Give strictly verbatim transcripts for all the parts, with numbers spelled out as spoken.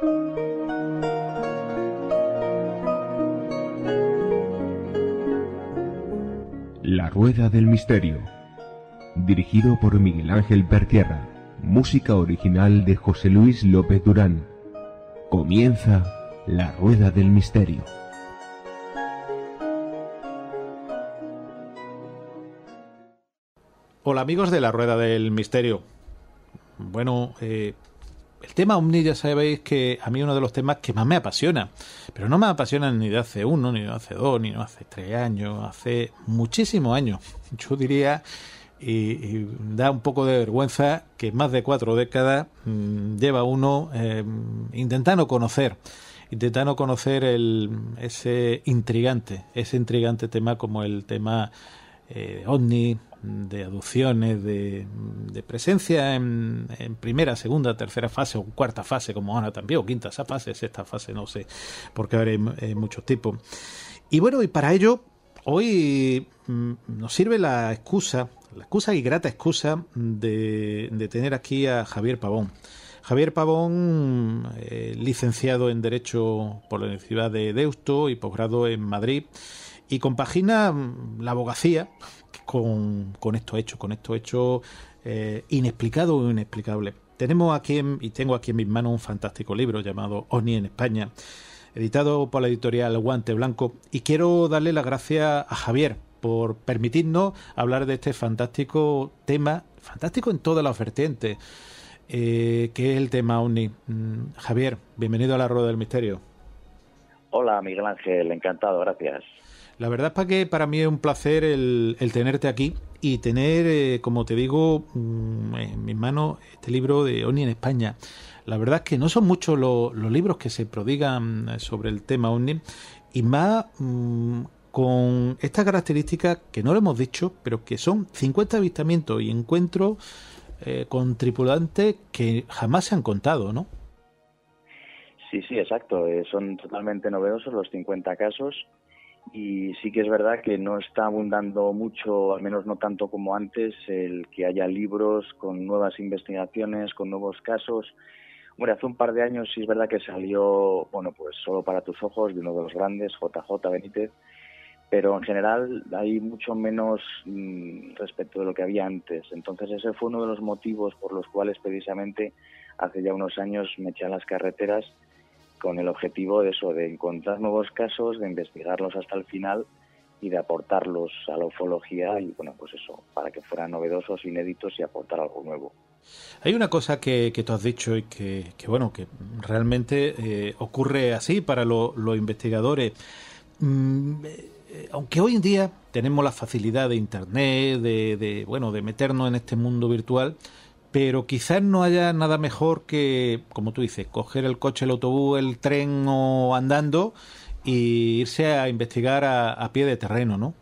La Rueda del Misterio, dirigido por Miguel Ángel Pertierra, música original de José Luis López Durán. Comienza La Rueda del Misterio. Hola amigos de La Rueda del Misterio. Bueno, eh, el tema OVNI ya sabéis que a mí es uno de los temas que más me apasiona, pero no me apasiona ni de hace uno, ni de hace dos, ni de hace tres años, hace muchísimos años. Yo diría, y, y da un poco de vergüenza, que más de cuatro décadas mmm, lleva uno eh, intentando conocer, intentando conocer el, ese intrigante, ese intrigante tema como el tema eh, OVNI, de aducciones, de, de presencia en, en primera, segunda, tercera fase o cuarta fase, como ahora también, o quinta fase, sexta fase, no sé, porque ahora hay eh, muchos tipos. Y bueno, y para ello, hoy mm, nos sirve la excusa, la excusa y grata excusa de, de tener aquí a Javier Pavón. Javier Pavón, eh, licenciado en Derecho por la Universidad de Deusto y posgrado en Madrid, y compagina la abogacía con, con estos hechos, con estos hechos eh, inexplicados o inexplicables. Tenemos aquí, en, y tengo aquí en mis manos un fantástico libro llamado OVNI en España, editado por la editorial Guante Blanco, y quiero darle las gracias a Javier por permitirnos hablar de este fantástico tema, fantástico en todas las vertientes, eh, que es el tema OVNI. Mm, Javier, bienvenido a La Rueda del Misterio. Hola Miguel Ángel, encantado, gracias. La verdad es para que para mí es un placer el, el tenerte aquí y tener, eh, como te digo, mm, en mis manos este libro de OVNI en España. La verdad es que no son muchos los, los libros que se prodigan sobre el tema OVNI, y más mmm, con esta característica que no lo hemos dicho, pero que son cincuenta avistamientos y encuentros eh, con tripulantes que jamás se han contado, ¿no? Sí, sí, exacto. Eh, son totalmente novedosos los cincuenta casos. Y sí que es verdad que no está abundando mucho, al menos no tanto como antes, el que haya libros con nuevas investigaciones, con nuevos casos. Bueno, hace un par de años sí es verdad que salió, bueno, pues Solo para tus ojos, de uno de los grandes, J J Benítez, pero en general hay mucho menos mmm, respecto de lo que había antes. Entonces ese fue uno de los motivos por los cuales precisamente hace ya unos años me eché a las carreteras con el objetivo de eso, de encontrar nuevos casos, de investigarlos hasta el final y de aportarlos a la ufología y, bueno, pues eso, para que fueran novedosos, inéditos y aportar algo nuevo. Hay una cosa que, que tú has dicho y que, que bueno, que realmente eh, ocurre así para lo, los investigadores. Mm, eh, aunque hoy en día tenemos la facilidad de Internet, de, de, bueno, de meternos en este mundo virtual, pero quizás no haya nada mejor que, como tú dices, coger el coche, el autobús, el tren o andando y irse a investigar a, a pie de terreno, ¿no?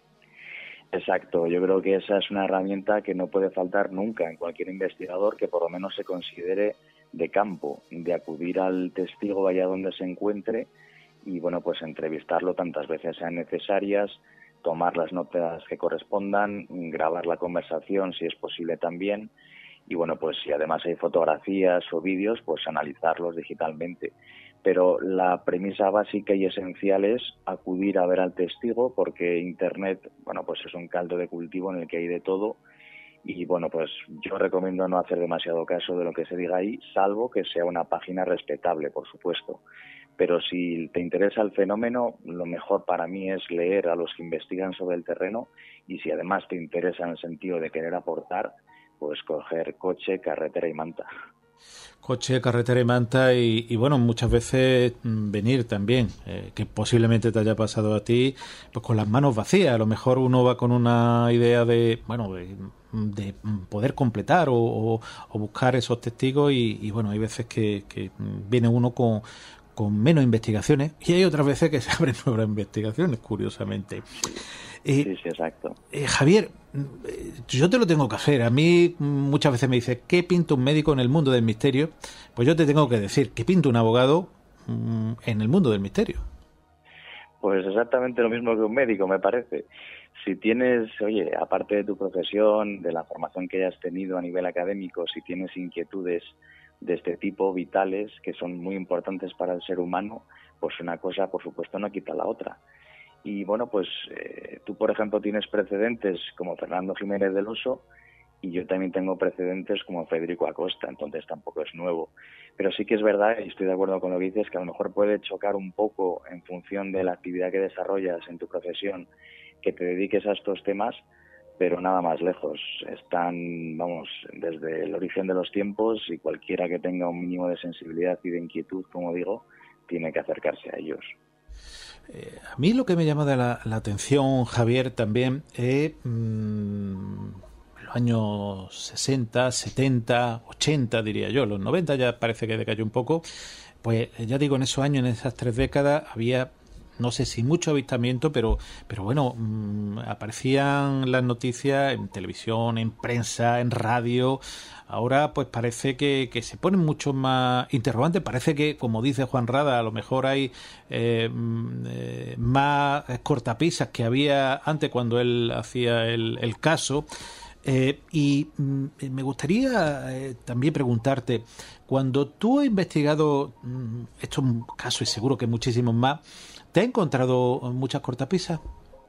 Exacto, yo creo que esa es una herramienta que no puede faltar nunca en cualquier investigador que por lo menos se considere de campo, de acudir al testigo allá donde se encuentre y, bueno, pues entrevistarlo tantas veces sean necesarias, tomar las notas que correspondan, grabar la conversación si es posible también. Y bueno, pues si además hay fotografías o vídeos, pues analizarlos digitalmente. Pero la premisa básica y esencial es acudir a ver al testigo, porque Internet, bueno, pues es un caldo de cultivo en el que hay de todo. Y bueno, pues yo recomiendo no hacer demasiado caso de lo que se diga ahí, salvo que sea una página respetable, por supuesto. Pero si te interesa el fenómeno, lo mejor para mí es leer a los que investigan sobre el terreno, y si además te interesa en el sentido de querer aportar, pues coger coche, carretera y manta. Coche, carretera y manta y, y bueno, muchas veces mmm, venir también, eh, que posiblemente te haya pasado a ti, pues con las manos vacías. A lo mejor uno va con una idea de, bueno, de, de poder completar o, o, o buscar esos testigos y, y bueno, hay veces que, que viene uno con, con menos investigaciones y hay otras veces que se abren nuevas investigaciones, curiosamente. Eh, sí, sí, exacto. Eh, Javier, yo te lo tengo que hacer. A mí muchas veces me dice, ¿qué pinta un médico en el mundo del misterio? Pues yo te tengo que decir, ¿qué pinta un abogado mmm, en el mundo del misterio? Pues exactamente lo mismo que un médico, me parece. Si tienes, oye, aparte de tu profesión, de la formación que hayas tenido a nivel académico, si tienes inquietudes de este tipo, vitales, que son muy importantes para el ser humano, pues una cosa, por supuesto, no quita la otra. Y bueno, pues eh, tú, por ejemplo, tienes precedentes como Fernando Jiménez del Oso, y yo también tengo precedentes como Federico Acosta, entonces tampoco es nuevo. Pero sí que es verdad, y estoy de acuerdo con lo que dices, que a lo mejor puede chocar un poco en función de la actividad que desarrollas en tu profesión, que te dediques a estos temas, pero nada más lejos. Están, vamos, desde el origen de los tiempos, y cualquiera que tenga un mínimo de sensibilidad y de inquietud, como digo, tiene que acercarse a ellos. Eh, a mí lo que me llama de la, la atención, Javier, también es mmm, los años sesenta, setenta, ochenta, diría yo. Los noventa ya parece que decayó un poco. Pues ya digo, en esos años, en esas tres décadas, había, no sé si mucho avistamiento, pero, pero bueno, mmm, aparecían las noticias en televisión, en prensa, en radio. Ahora pues parece que, que se ponen mucho más interrogantes. Parece que, como dice Juan Rada, a lo mejor hay eh, eh, más cortapisas que había antes cuando él hacía el, el caso. Eh, y mm, me gustaría eh, también preguntarte, cuando tú has investigado mm, estos casos, y seguro que muchísimos más, ¿te has encontrado muchas cortapisas?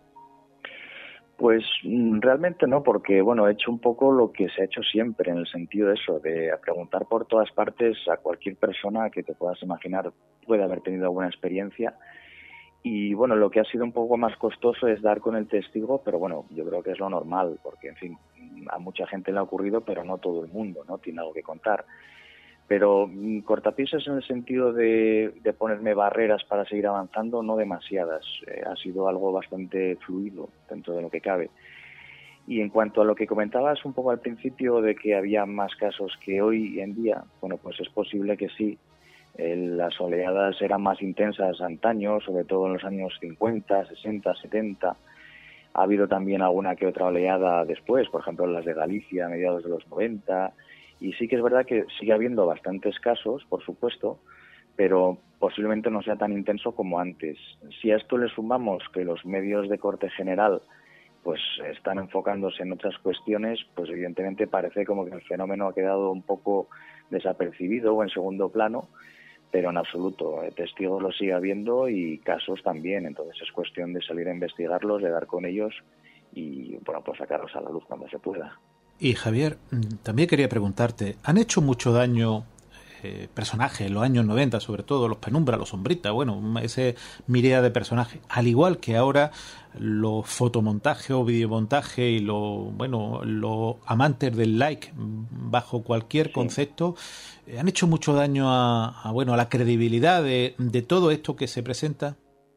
Pues realmente no, porque bueno, he hecho un poco lo que se ha hecho siempre, en el sentido de eso, de preguntar por todas partes a cualquier persona que te puedas imaginar puede haber tenido alguna experiencia. Y bueno, lo que ha sido un poco más costoso es dar con el testigo, pero bueno, yo creo que es lo normal, porque en fin, a mucha gente le ha ocurrido, pero no todo el mundo, ¿no? Tiene algo que contar. Pero cortapisas en el sentido de, de ponerme barreras para seguir avanzando, no demasiadas. Eh, ha sido algo bastante fluido dentro de lo que cabe. Y en cuanto a lo que comentabas un poco al principio de que había más casos que hoy en día, bueno, pues es posible que sí. Eh, las oleadas eran más intensas antaño, sobre todo en los años cincuenta, sesenta, setenta. Ha habido también alguna que otra oleada después, por ejemplo las de Galicia a mediados de los noventa. Y sí que es verdad que sigue habiendo bastantes casos, por supuesto, pero posiblemente no sea tan intenso como antes. Si a esto le sumamos que los medios de corte general pues están enfocándose en otras cuestiones, pues evidentemente parece como que el fenómeno ha quedado un poco desapercibido o en segundo plano, pero en absoluto, eh, testigos lo sigue habiendo y casos también. Entonces es cuestión de salir a investigarlos, de dar con ellos y bueno, pues sacarlos a la luz cuando se pueda. Y Javier, también quería preguntarte, ¿han hecho mucho daño eh, personajes en los años noventa, sobre todo los Penumbra, los Sombrita, bueno, ese miríada de personajes, al igual que ahora los fotomontajes o videomontajes y los, bueno, los amantes del like bajo cualquier sí. concepto, eh, han hecho mucho daño a, a, bueno, a la credibilidad de, de todo esto que se presenta?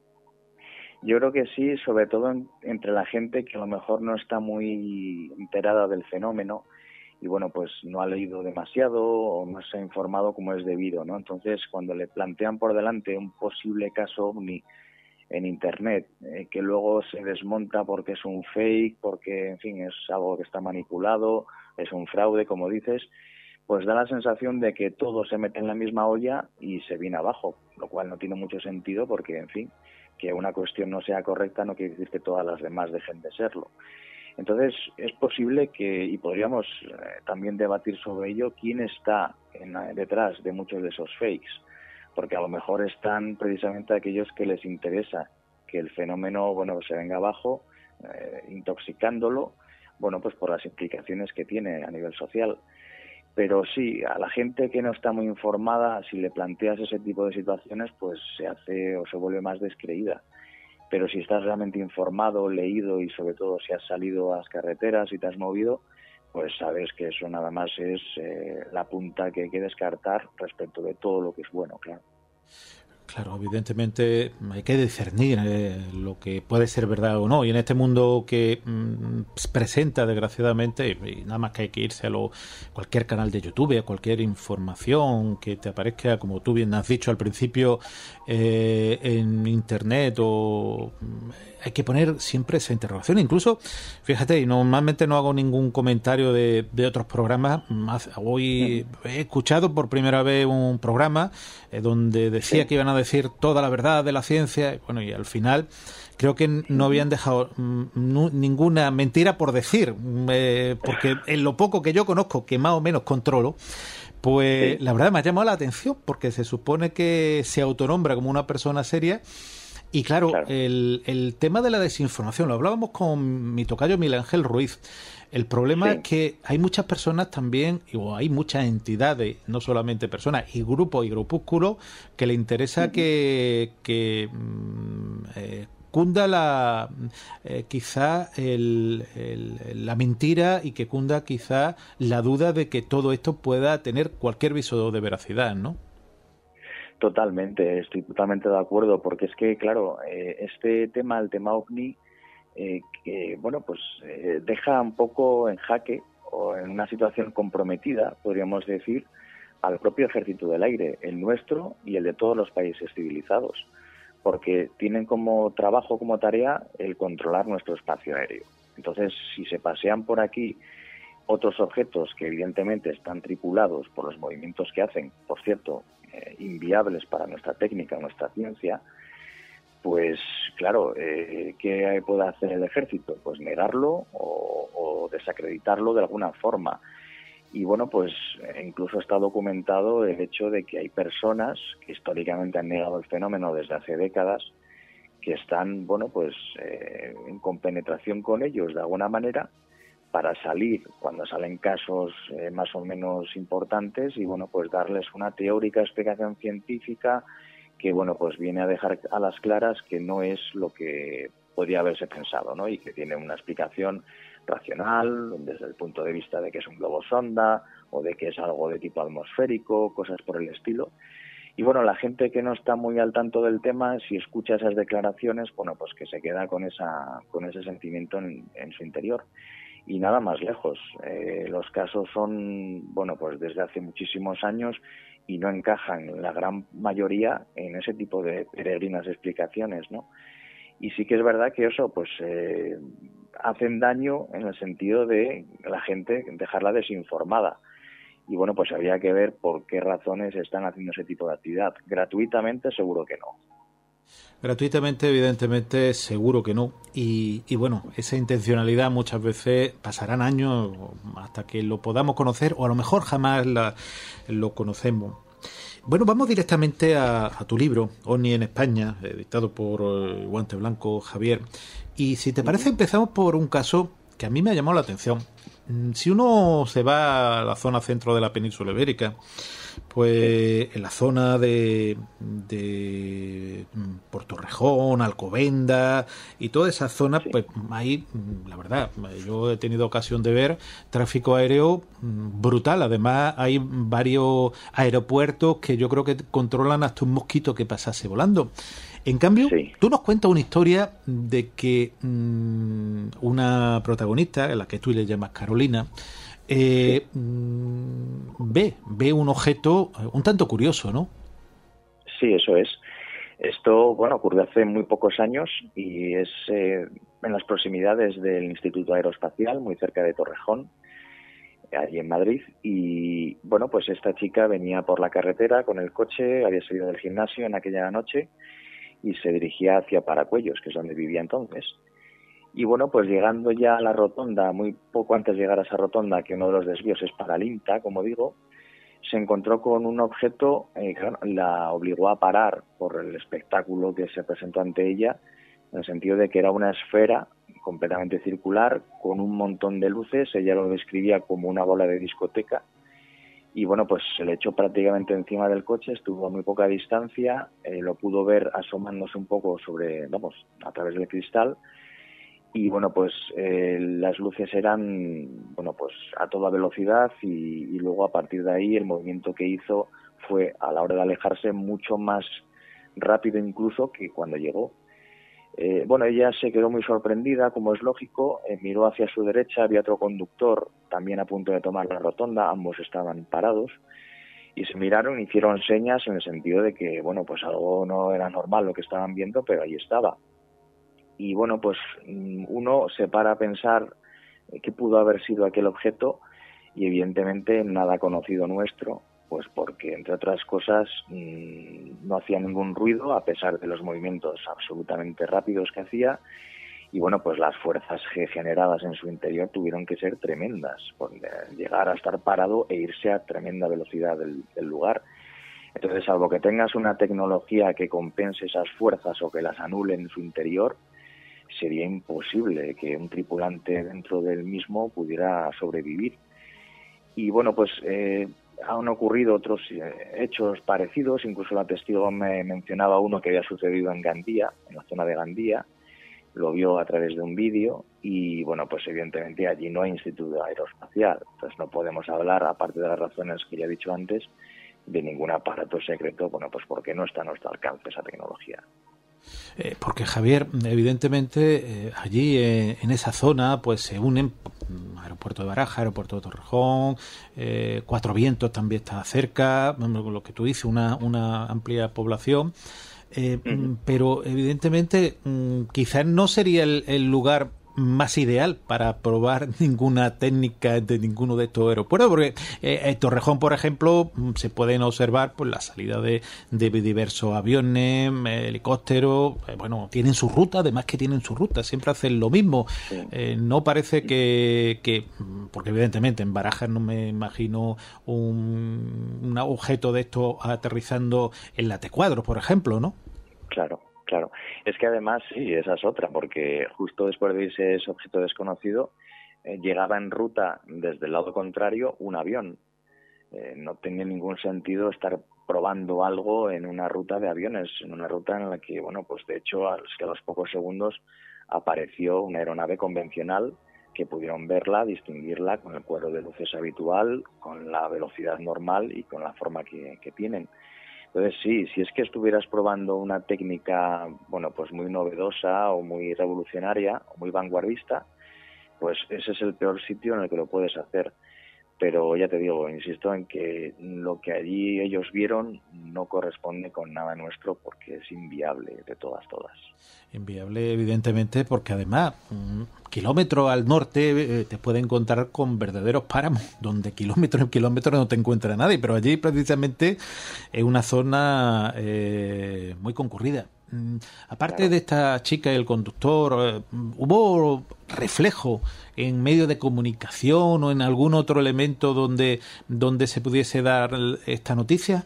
Yo creo que sí, sobre todo en, entre la gente que a lo mejor no está muy enterada del fenómeno y bueno, pues no ha leído demasiado o no se ha informado como es debido, ¿no? Entonces, cuando le plantean por delante un posible caso ovni en Internet, eh, que luego se desmonta porque es un fake, porque, en fin, es algo que está manipulado, es un fraude, como dices, pues da la sensación de que todo se mete en la misma olla y se viene abajo, lo cual no tiene mucho sentido porque, en fin, que una cuestión no sea correcta no quiere decir que todas las demás dejen de serlo. Entonces, es posible que, y podríamos eh, también debatir sobre ello, quién está en, detrás de muchos de esos fakes, porque a lo mejor están precisamente aquellos que les interesa que el fenómeno, bueno, se venga abajo, eh, intoxicándolo, bueno, pues por las implicaciones que tiene a nivel social. Pero sí, a la gente que no está muy informada, si le planteas ese tipo de situaciones, pues se hace o se vuelve más descreída. Pero si estás realmente informado, leído y sobre todo si has salido a las carreteras y te has movido, pues sabes que eso nada más es eh, la punta que hay que descartar respecto de todo lo que es bueno, claro. Claro, evidentemente hay que discernir eh, lo que puede ser verdad o no. Y en este mundo que mmm, presenta, desgraciadamente, y nada más que hay que irse a lo, cualquier canal de YouTube, a cualquier información que te aparezca, como tú bien has dicho al principio, eh, en Internet, o hay que poner siempre esa interrogación. Incluso, fíjate, y normalmente no hago ningún comentario de, de otros programas. Hoy he escuchado por primera vez un programa eh, donde decía que iban a decir toda la verdad de la ciencia, bueno, y al final creo que no habían dejado mm, ninguna mentira por decir, eh, porque en lo poco que yo conozco, que más o menos controlo, Pues Sí. la verdad me ha llamado la atención porque se supone que se autonombra como una persona seria y claro, Claro. el, el tema de la desinformación, lo hablábamos con mi tocayo Miguel Ángel Ruiz. El problema Sí. es que hay muchas personas también, o hay muchas entidades, no solamente personas, y grupos y grupúsculos que le interesa Ujú. que, que mm, eh, cunda la eh, quizá el, el- la mentira y que cunda quizá la duda de que todo esto pueda tener cualquier viso de veracidad, ¿no? Totalmente, estoy totalmente de acuerdo, porque es que, claro, eh, este tema, el tema OVNI, eh, que, bueno, pues eh, deja un poco en jaque o en una situación comprometida, podríamos decir, al propio Ejército del Aire, el nuestro y el de todos los países civilizados, porque tienen como trabajo, como tarea, el controlar nuestro espacio aéreo. Entonces, si se pasean por aquí otros objetos que evidentemente están tripulados por los movimientos que hacen, por cierto, eh, inviables para nuestra técnica, nuestra ciencia, pues claro, eh, ¿qué puede hacer el ejército? Pues negarlo o, o desacreditarlo de alguna forma. Y bueno, pues eh, incluso está documentado el hecho de que hay personas que históricamente han negado el fenómeno desde hace décadas, que están, bueno, pues eh, en compenetración con ellos de alguna manera para salir cuando salen casos eh, más o menos importantes y, bueno, pues darles una teórica explicación científica que, bueno, pues viene a dejar a las claras que no es lo que podría haberse pensado, ¿no? Y que tiene una explicación racional desde el punto de vista de que es un globo sonda o de que es algo de tipo atmosférico, cosas por el estilo. Y bueno, la gente que no está muy al tanto del tema, si escucha esas declaraciones, bueno, pues que se queda con esa con ese sentimiento en, en su interior. Y nada más lejos. Eh, los casos son, bueno, pues desde hace muchísimos años y no encajan la gran mayoría en ese tipo de peregrinas explicaciones, ¿no? Y sí que es verdad que eso, pues, eh, hacen daño en el sentido de la gente dejarla desinformada. Y bueno, pues habría que ver por qué razones están haciendo ese tipo de actividad. Gratuitamente, seguro que no. Gratuitamente, evidentemente, seguro que no. Y, y bueno, esa intencionalidad muchas veces pasarán años hasta que lo podamos conocer o a lo mejor jamás la, lo conocemos. Bueno, vamos directamente a, a tu libro, OVNI en España, editado por eh, Guante Blanco, Javier. Y si te parece, empezamos por un caso que a mí me ha llamado la atención. Si uno se va a la zona centro de la península ibérica, pues en la zona de, de Portorrejón, Alcobenda y toda esa zona, Sí. pues hay, la verdad, yo he tenido ocasión de ver tráfico aéreo brutal. Además, hay varios aeropuertos que yo creo que controlan hasta un mosquito que pasase volando. En cambio, Sí. tú nos cuentas una historia de que mmm, una protagonista, a la que tú le llamas Carolina, eh, Sí. mmm, ve, ve un objeto un tanto curioso, ¿no? Sí, eso es. Esto, bueno, ocurrió hace muy pocos años y es eh, en las proximidades del Instituto Aeroespacial, muy cerca de Torrejón, allí en Madrid. Y bueno, pues esta chica venía por la carretera con el coche, había salido del gimnasio en aquella noche y se dirigía hacia Paracuellos, que es donde vivía entonces. Y bueno, pues llegando ya a la rotonda, muy poco antes de llegar a esa rotonda, que uno de los desvíos es para el INTA, como digo, se encontró con un objeto eh, que la obligó a parar por el espectáculo que se presentó ante ella, en el sentido de que era una esfera completamente circular, con un montón de luces. Ella lo describía como una bola de discoteca. Y bueno, pues se le echó prácticamente encima del coche, estuvo a muy poca distancia, eh, lo pudo ver asomándose un poco sobre, vamos, a través del cristal. Y bueno, pues eh, las luces eran, bueno, pues a toda velocidad y, y luego a partir de ahí el movimiento que hizo fue, a la hora de alejarse, mucho más rápido incluso que cuando llegó. Eh, bueno, ella se quedó muy sorprendida, como es lógico, eh, miró hacia su derecha, había otro conductor también a punto de tomar la rotonda, ambos estaban parados y se miraron, hicieron señas en el sentido de que, bueno, pues algo no era normal lo que estaban viendo, pero ahí estaba. Y bueno, pues uno se para a pensar qué pudo haber sido aquel objeto y evidentemente nada conocido nuestro, pues porque entre otras cosas no hacía ningún ruido a pesar de los movimientos absolutamente rápidos que hacía y bueno, pues las fuerzas generadas en su interior tuvieron que ser tremendas, por llegar a estar parado e irse a tremenda velocidad del, del lugar. Entonces, salvo que tengas una tecnología que compense esas fuerzas o que las anule en su interior, sería imposible que un tripulante dentro del mismo pudiera sobrevivir. Y bueno, pues eh, han ocurrido otros eh, hechos parecidos, incluso la testigo me mencionaba uno que había sucedido en Gandía, en la zona de Gandía, lo vio a través de un vídeo y bueno, pues evidentemente allí no hay instituto aeroespacial, entonces no podemos hablar, aparte de las razones que ya he dicho antes, de ningún aparato secreto, bueno, pues porque no está a nuestro alcance esa tecnología. Eh, porque Javier, evidentemente, eh, allí eh, en esa zona pues se unen aeropuerto de Baraja, aeropuerto de Torrejón, eh, Cuatro Vientos también está cerca, lo que tú dices, una, una amplia población, eh, uh-huh. pero evidentemente quizás no sería el, el lugar más ideal para probar ninguna técnica de ninguno de estos aeropuertos, porque eh, en Torrejón, por ejemplo, se pueden observar pues la salida de, de diversos aviones, eh, helicópteros, eh, bueno, tienen su ruta, además que tienen su ruta, siempre hacen lo mismo. Sí. Eh, no parece que, que, porque evidentemente en Barajas no me imagino un, un objeto de estos aterrizando en la T cuatro, por ejemplo, ¿no? Claro. Claro, es que además sí, esa es otra, porque justo después de irse ese objeto desconocido, eh, llegaba en ruta desde el lado contrario un avión. Eh, no tenía ningún sentido estar probando algo en una ruta de aviones, en una ruta en la que, bueno, pues de hecho a los, a los pocos segundos apareció una aeronave convencional que pudieron verla, distinguirla con el cuadro de luces habitual, con la velocidad normal y con la forma que, que tienen. Entonces sí, si es que estuvieras probando una técnica, bueno, pues muy novedosa o muy revolucionaria o muy vanguardista, pues ese es el peor sitio en el que lo puedes hacer. Pero ya te digo, insisto en que lo que allí ellos vieron no corresponde con nada nuestro porque es inviable de todas, todas. Inviable, evidentemente, porque además, un kilómetro al norte eh, te puede encontrar con verdaderos páramos, donde kilómetro en kilómetro no te encuentra nadie, pero allí precisamente es una zona eh, muy concurrida. Aparte claro. de esta chica y el conductor, ¿hubo reflejo en medio de comunicación o en algún otro elemento donde, donde se pudiese dar esta noticia?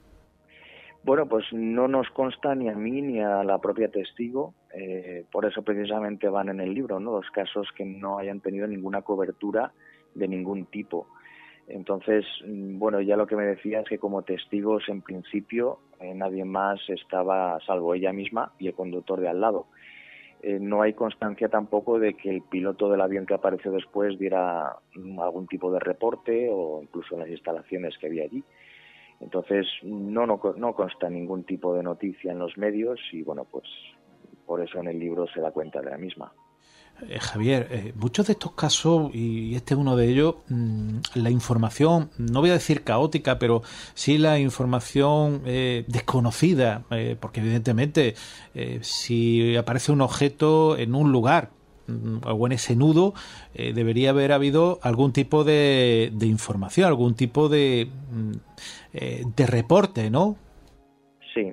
Bueno, pues no nos consta ni a mí ni a la propia testigo, eh, por eso precisamente van en el libro, ¿no? Los casos que no hayan tenido ninguna cobertura de ningún tipo. Entonces, bueno, ya lo que me decía es que como testigos, en principio, eh, nadie más estaba, salvo ella misma y el conductor de al lado. Eh, no hay constancia tampoco de que el piloto del avión que apareció después diera algún tipo de reporte o incluso en las instalaciones que había allí. Entonces, no, no, no consta ningún tipo de noticia en los medios y, bueno, pues por eso en el libro se da cuenta de la misma. Eh, Javier, eh, muchos de estos casos, y este es uno de ellos, mmm, la información, no voy a decir caótica, pero sí la información eh, desconocida, eh, porque evidentemente eh, si aparece un objeto en un lugar mmm, o en ese nudo, eh, debería haber habido algún tipo de, de información, algún tipo de, eh, de reporte, ¿no? Sí.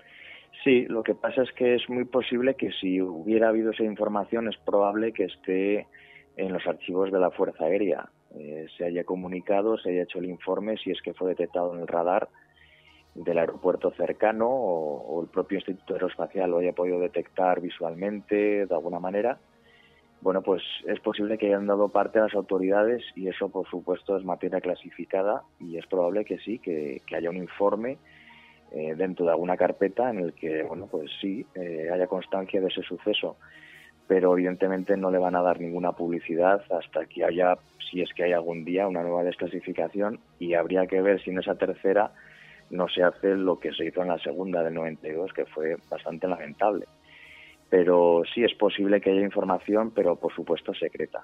Sí, lo que pasa es que es muy posible que si hubiera habido esa información es probable que esté en los archivos de la Fuerza Aérea. Eh, se haya comunicado, se haya hecho el informe si es que fue detectado en el radar del aeropuerto cercano o, o el propio Instituto Aeroespacial lo haya podido detectar visualmente de alguna manera. Bueno, pues es posible que hayan dado parte a las autoridades y eso, por supuesto, es materia clasificada y es probable que sí, que, que haya un informe Eh, dentro de alguna carpeta en el que, bueno, pues sí, eh, haya constancia de ese suceso, pero evidentemente no le van a dar ninguna publicidad hasta que haya, si es que hay algún día, una nueva desclasificación y habría que ver si en esa tercera no se hace lo que se hizo en la segunda del noventa y dos, que fue bastante lamentable. Pero sí es posible que haya información, pero por supuesto secreta.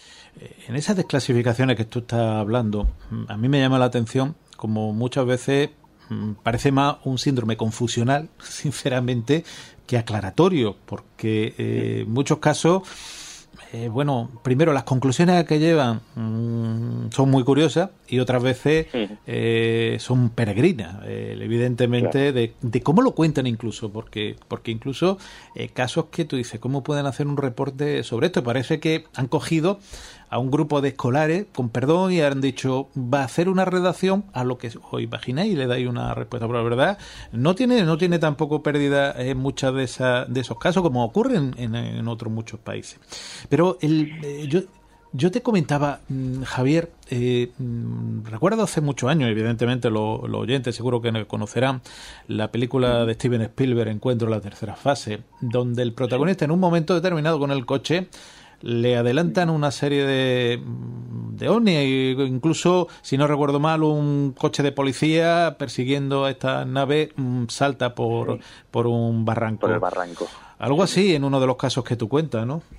En esas desclasificaciones que tú estás hablando, a mí me llama la atención como muchas veces parece más un síndrome confusional, sinceramente, que aclaratorio, porque eh, en muchos casos eh, bueno, primero las conclusiones que llevan mmm, son muy curiosas y otras veces eh, son peregrinas, eh, evidentemente, claro. de, de cómo lo cuentan incluso, porque porque incluso eh, casos que tú dices, ¿cómo pueden hacer un reporte sobre esto? Parece que han cogido a un grupo de escolares, con perdón, y han dicho, va a hacer una redacción a lo que os imagináis y le dais una respuesta. Pero la verdad, no tiene no tiene tampoco pérdida en muchas de esas de esos casos, como ocurre en, en, en otros muchos países. Pero el eh, yo yo te comentaba, mmm, Javier, eh, mmm, recuerdo hace muchos años, evidentemente los, los oyentes seguro que conocerán la película de Steven Spielberg, Encuentro en la tercera fase, donde el protagonista en un momento determinado con el coche le adelantan una serie de, de ovnis, incluso, si no recuerdo mal, un coche de policía persiguiendo a esta nave salta por, sí. por un barranco. Por el barranco. Algo así en uno de los casos que tú cuentas, ¿no?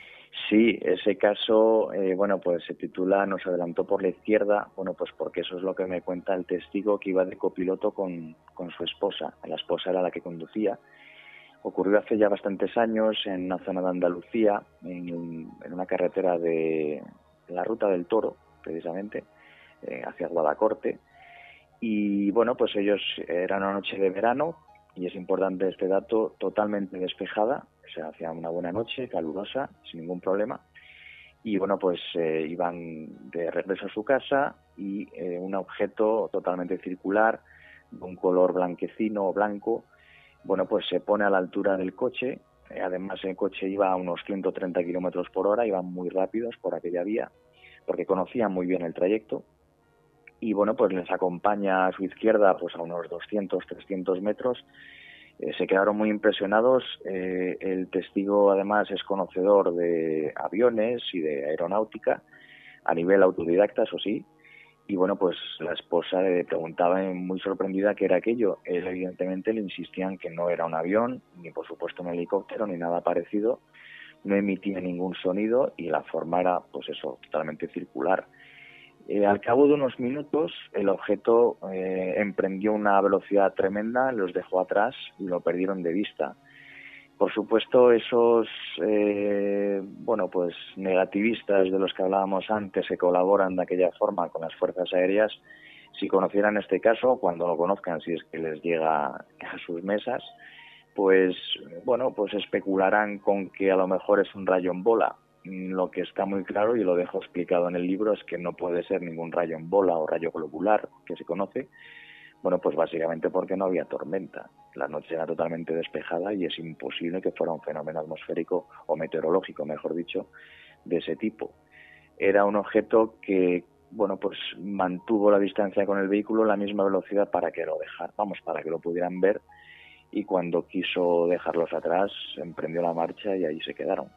Sí, ese caso, eh, bueno, pues se titula Nos adelantó por la izquierda, bueno, pues porque eso es lo que me cuenta el testigo que iba de copiloto con, con su esposa. La esposa era la que conducía. Ocurrió hace ya bastantes años en una zona de Andalucía, en, en una carretera de la Ruta del Toro, precisamente, eh, hacia Guadacorte. Y bueno, pues ellos, era una noche de verano, y es importante este dato, totalmente despejada, o sea, hacía una buena noche, calurosa, sin ningún problema. Y bueno, pues eh, iban de regreso a su casa y eh, un objeto totalmente circular, de un color blanquecino o blanco, bueno, pues se pone a la altura del coche. Eh, además, el coche iba a unos ciento treinta kilómetros por hora, iban muy rápidos por aquella vía, porque conocían muy bien el trayecto. Y bueno, pues les acompaña a su izquierda, pues a unos doscientos, trescientos metros. Eh, se quedaron muy impresionados. Eh, el testigo, además, es conocedor de aviones y de aeronáutica, a nivel autodidacta, eso sí. Y bueno, pues la esposa le preguntaba muy sorprendida qué era aquello. Él, evidentemente, le insistían que no era un avión, ni por supuesto un helicóptero, ni nada parecido. No emitía ningún sonido y la forma era, pues eso, totalmente circular. Eh, al cabo de unos minutos, el objeto eh, emprendió una velocidad tremenda, los dejó atrás y lo perdieron de vista. Por supuesto, esos eh, bueno, pues negativistas de los que hablábamos antes, que colaboran de aquella forma con las fuerzas aéreas, si conocieran este caso, cuando lo conozcan, si es que les llega a sus mesas, pues bueno, pues especularán con que a lo mejor es un rayo en bola. Lo que está muy claro, y lo dejo explicado en el libro, es que no puede ser ningún rayo en bola o rayo globular que se conoce. Bueno, pues básicamente porque no había tormenta. La noche era totalmente despejada y es imposible que fuera un fenómeno atmosférico o meteorológico, mejor dicho, de ese tipo. Era un objeto que, bueno, pues mantuvo la distancia con el vehículo, la misma velocidad para que lo dejar, vamos, para que lo pudieran ver, y cuando quiso dejarlos atrás, emprendió la marcha y ahí se quedaron.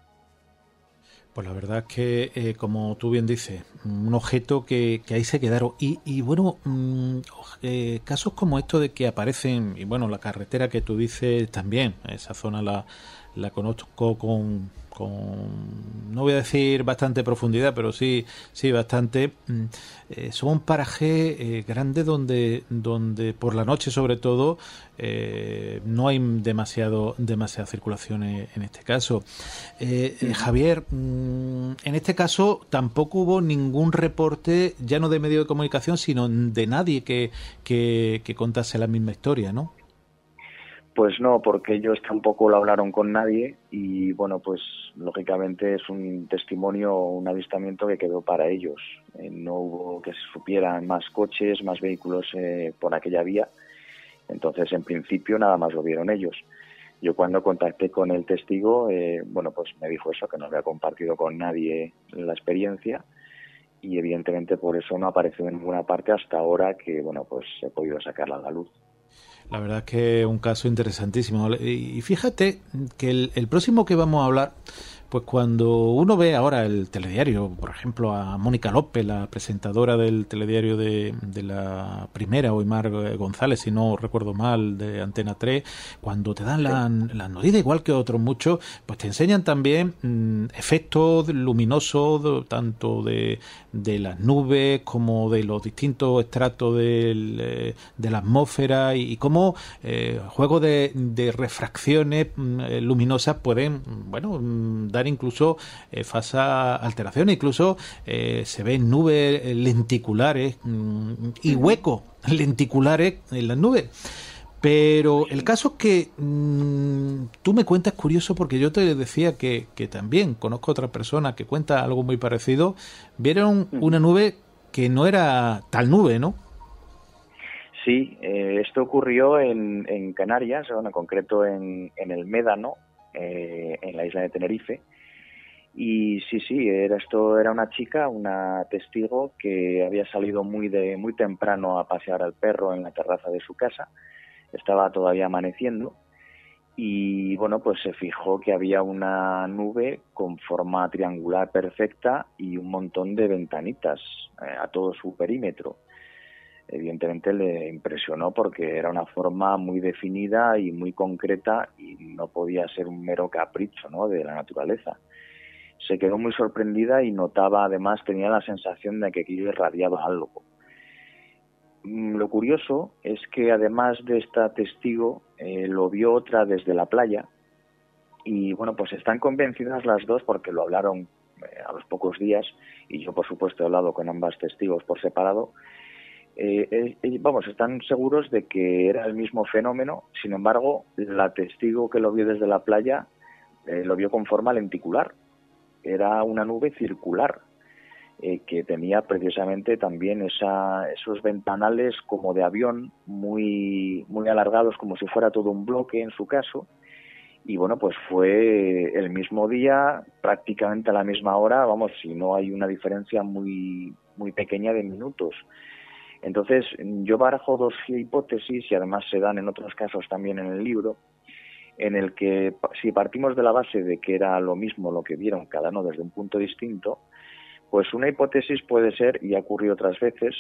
Pues la verdad es que, eh, como tú bien dices, un objeto que, que ahí se quedaron. Y, y bueno, mmm, eh, casos como estos de que aparecen, y bueno, la carretera que tú dices también, esa zona la, la conozco con, con, no voy a decir bastante profundidad, pero sí, sí bastante. Eh, son parajes eh, grandes donde, donde por la noche sobre todo, eh, no hay demasiado demasiada circulación en este caso. Eh, eh, Javier, mmm, en este caso tampoco hubo ningún reporte, ya no de medio de comunicación, sino de nadie que, que, que contase la misma historia, ¿no? Pues no, porque ellos tampoco lo hablaron con nadie y, bueno, pues lógicamente es un testimonio, un avistamiento que quedó para ellos. Eh, no hubo que se supieran más coches, más vehículos eh, por aquella vía. Entonces, en principio, nada más lo vieron ellos. Yo cuando contacté con el testigo, eh, bueno, pues me dijo eso, que no había compartido con nadie la experiencia y, evidentemente, por eso no apareció en ninguna parte hasta ahora que, bueno, pues he podido sacarla a la luz. La verdad es que es un caso interesantísimo. Y fíjate que el, el próximo que vamos a hablar, pues cuando uno ve ahora el telediario, por ejemplo, a Mónica López, la presentadora del telediario de, de la primera, o Imar González, si no recuerdo mal, de Antena tres, cuando te dan las la noticias, igual que otros muchos, pues te enseñan también mmm, efectos luminosos, tanto de, de las nubes como de los distintos estratos del, eh, de la atmósfera y, y cómo eh, juegos de, de refracciones mmm, luminosas pueden, bueno, dar notar incluso eh, falsas alteraciones, incluso eh, se ven nubes lenticulares mmm, y huecos lenticulares en las nubes. Pero el caso es que mmm, tú me cuentas, curioso, porque yo te decía que, que también conozco a otra persona que cuenta algo muy parecido. Vieron una nube que no era tal nube, ¿no? Sí, eh, esto ocurrió en, en Canarias, bueno, en concreto en, en el Médano, eh, en la isla de Tenerife. Y sí, sí, era esto era una chica, una testigo que había salido muy de muy temprano a pasear al perro en la terraza de su casa. Estaba todavía amaneciendo y, bueno, pues se fijó que había una nube con forma triangular perfecta y un montón de ventanitas eh, a todo su perímetro. Evidentemente le impresionó porque era una forma muy definida y muy concreta y no podía ser un mero capricho, ¿no?, de la naturaleza. Se quedó muy sorprendida y notaba, además, tenía la sensación de que aquello irradiaba algo. Lo curioso es que además de esta testigo, eh, lo vio otra desde la playa y, bueno, pues están convencidas las dos porque lo hablaron eh, a los pocos días y yo, por supuesto, he hablado con ambas testigos por separado. Eh, eh, vamos, están seguros de que era el mismo fenómeno. Sin embargo, la testigo que lo vio desde la playa eh, lo vio con forma lenticular. Era una nube circular. Eh, que tenía precisamente también esa, esos ventanales como de avión muy, muy alargados, como si fuera todo un bloque en su caso. Y bueno, pues fue el mismo día, prácticamente a la misma hora, vamos, si no hay una diferencia muy, muy pequeña de minutos. Entonces, yo barajo dos hipótesis, y además se dan en otros casos también en el libro, en el que si partimos de la base de que era lo mismo lo que vieron cada uno desde un punto distinto, pues una hipótesis puede ser, y ha ocurrido otras veces,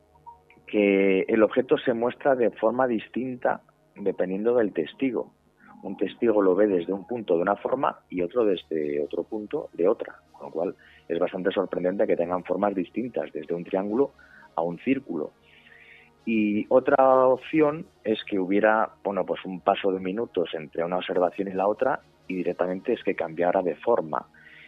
que el objeto se muestra de forma distinta dependiendo del testigo. Un testigo lo ve desde un punto de una forma y otro desde otro punto de otra, con lo cual es bastante sorprendente que tengan formas distintas, desde un triángulo a un círculo. Y otra opción es que hubiera, bueno, pues un paso de minutos entre una observación y la otra y directamente es que cambiara de forma.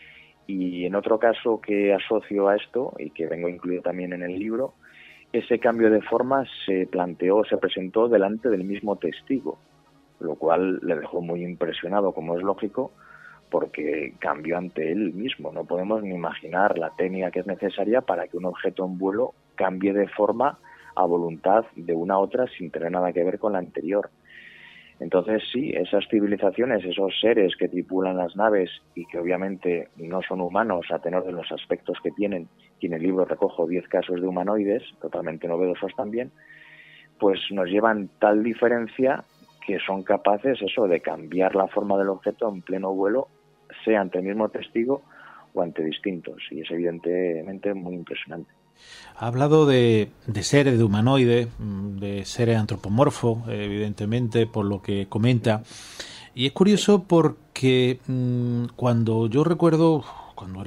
Y en otro caso que asocio a esto, y que vengo incluido también en el libro, ese cambio de forma se planteó, se presentó delante del mismo testigo, lo cual le dejó muy impresionado, como es lógico, porque cambió ante él mismo. No podemos ni imaginar la técnica que es necesaria para que un objeto en vuelo cambie de forma a voluntad de una a otra sin tener nada que ver con la anterior. Entonces sí, esas civilizaciones, esos seres que tripulan las naves y que obviamente no son humanos a tenor de los aspectos que tienen, y en el libro recojo diez casos de humanoides, totalmente novedosos también, pues nos llevan tal diferencia que son capaces eso de cambiar la forma del objeto en pleno vuelo, sea ante el mismo testigo o ante distintos, y es evidentemente muy impresionante. Ha hablado de, de seres, de humanoides, de seres antropomorfos, evidentemente, por lo que comenta. Y es curioso porque mmm, cuando yo recuerdo, cuando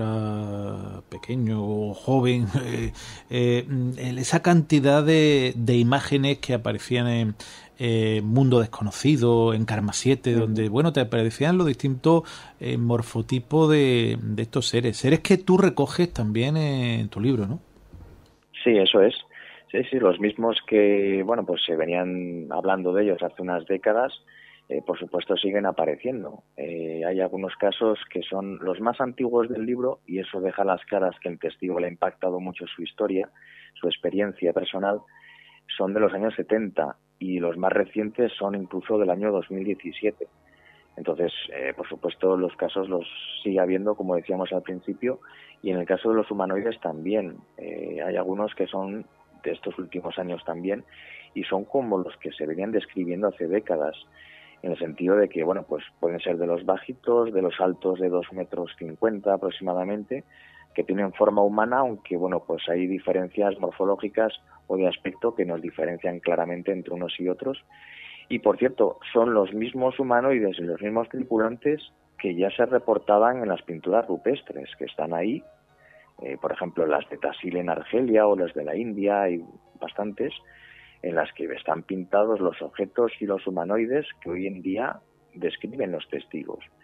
era pequeño o joven, eh, eh, esa cantidad de, de imágenes que aparecían en eh, Mundo Desconocido, en Karma siete, uh-huh. donde, bueno, te aparecían los distintos eh, morfotipos de, de estos seres. Seres que tú recoges también en tu libro, ¿no? Sí, eso es. Sí, sí, los mismos que, bueno, pues se venían hablando de ellos hace unas décadas, eh, por supuesto siguen apareciendo. Eh, hay algunos casos que son los más antiguos del libro y eso deja las claras que el testigo le ha impactado mucho su historia, su experiencia personal, son de los años setenta y los más recientes son incluso del año dos mil diecisiete. Entonces, eh, por supuesto, los casos los sigue habiendo, como decíamos al principio, y en el caso de los humanoides también. Eh, hay algunos que son de estos últimos años también, y son como los que se venían describiendo hace décadas, en el sentido de que, bueno, pues pueden ser de los bajitos, de los altos de dos metros cincuenta aproximadamente, que tienen forma humana, aunque, bueno, pues hay diferencias morfológicas o de aspecto que nos diferencian claramente entre unos y otros. Y, por cierto, son los mismos humanoides y los mismos tripulantes que ya se reportaban en las pinturas rupestres, que están ahí, eh, por ejemplo, las de Tasil en Argelia o las de la India, hay bastantes, en las que están pintados los objetos y los humanoides que hoy en día describen los testigos.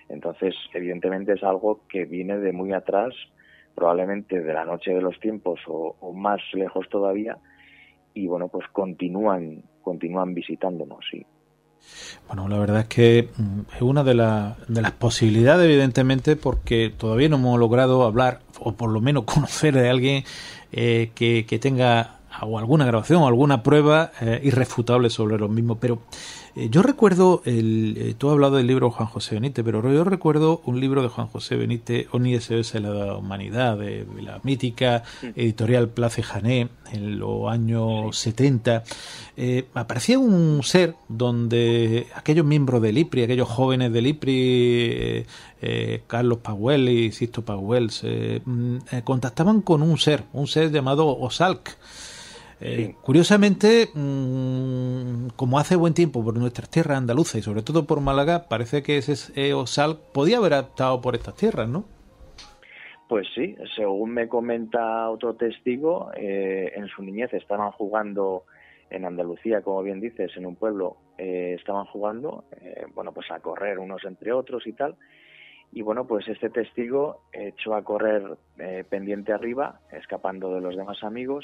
Entonces, evidentemente es algo que viene de muy atrás, probablemente de la noche de los tiempos o, o más lejos todavía, y bueno, pues continúan, continúan visitándonos, sí. Bueno, la verdad es que es una de, la, de las posibilidades, evidentemente, porque todavía no hemos logrado hablar, o por lo menos conocer de alguien eh, que, que tenga o alguna grabación o alguna prueba eh, irrefutable sobre los mismos. Pero eh, yo recuerdo, el, eh, tú has hablado del libro de Juan José Benítez, pero yo recuerdo un libro de Juan José Benítez, Omni S O S de la Humanidad, de, de la mítica editorial Place Jané, en los años sí. setenta. Eh, aparecía un ser donde aquellos miembros del I P R I, aquellos jóvenes del I P R I, eh, eh, Carlos Pauwels y Sisto Pauwels, eh, eh, contactaban con un ser, un ser llamado Osalk. Eh, sí. Curiosamente, mmm, como hace buen tiempo por nuestras tierras andaluzas y sobre todo por Málaga, parece que ese eh, Osalk podía haber estado por estas tierras, ¿no? Pues sí, según me comenta otro testigo, eh, en su niñez estaban jugando en Andalucía, como bien dices, en un pueblo, eh, estaban jugando, eh, bueno, pues a correr unos entre otros y tal. Y bueno, pues este testigo echó a correr eh, pendiente arriba, escapando de los demás amigos.